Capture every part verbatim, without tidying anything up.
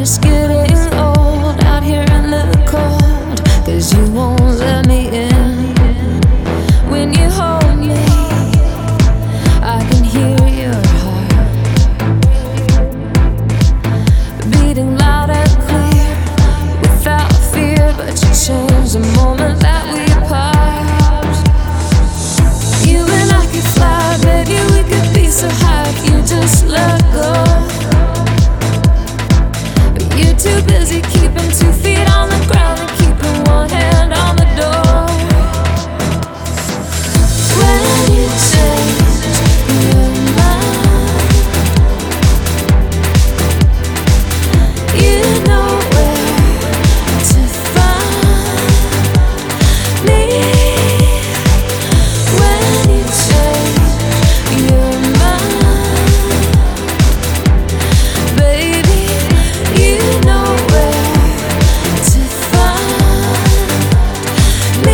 it's getting old out here in the cold, 'cause you won't let me in. When you hold me, I can hear your heart beating loud and clear, without fear. But you change the moment that we part. You and I could fly, baby, we could be so high if you just let go. But you're too busy keeping two feet on the ground and keeping one hand on the door. When you change your mind, you know where to find me. When you change your mind, baby, you know where to find me.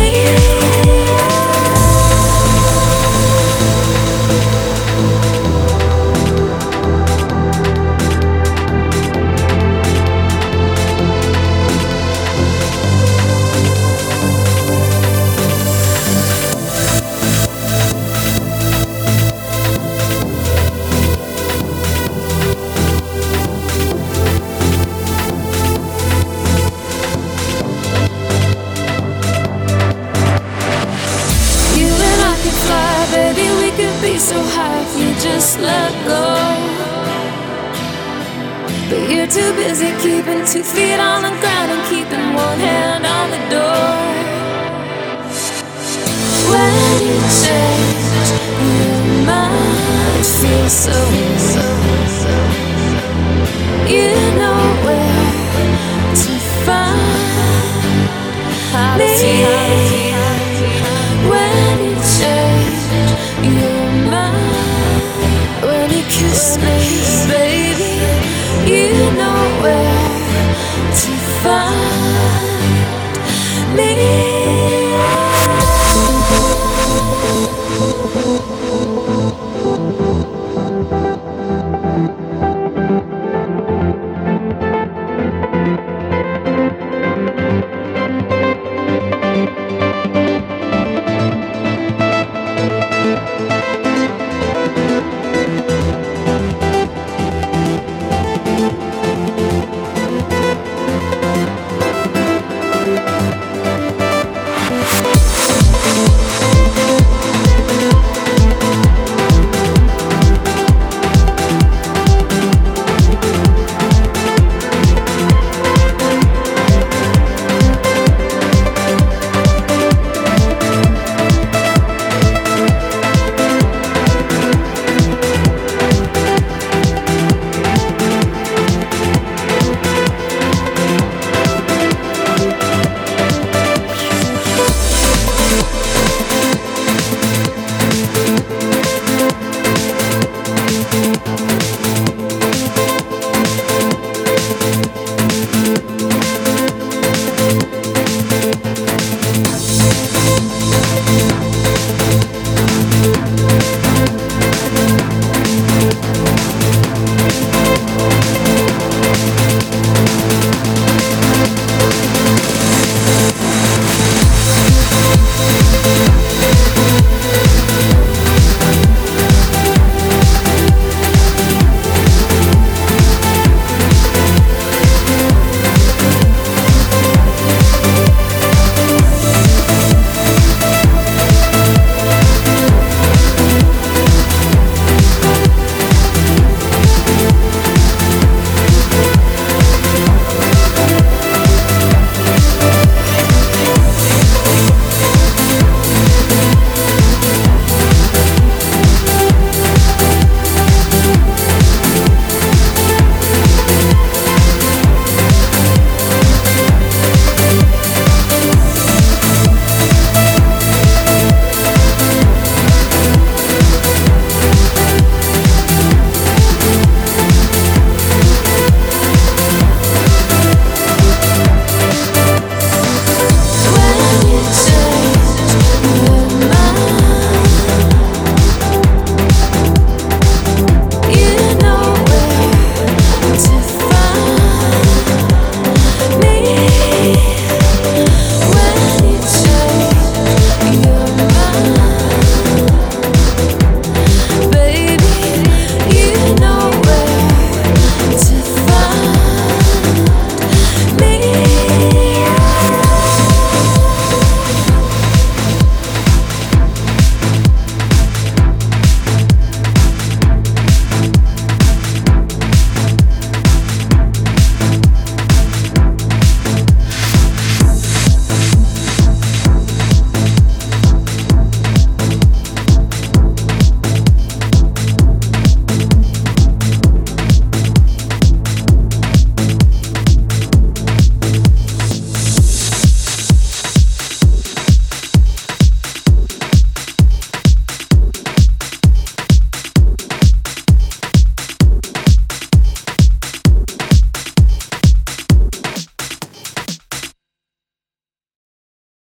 You and I could fly, baby, we could be so high if you just let go. But you're too busy keeping two feet on the ground and keeping one hand on the door. When you change your mind, it feels so, so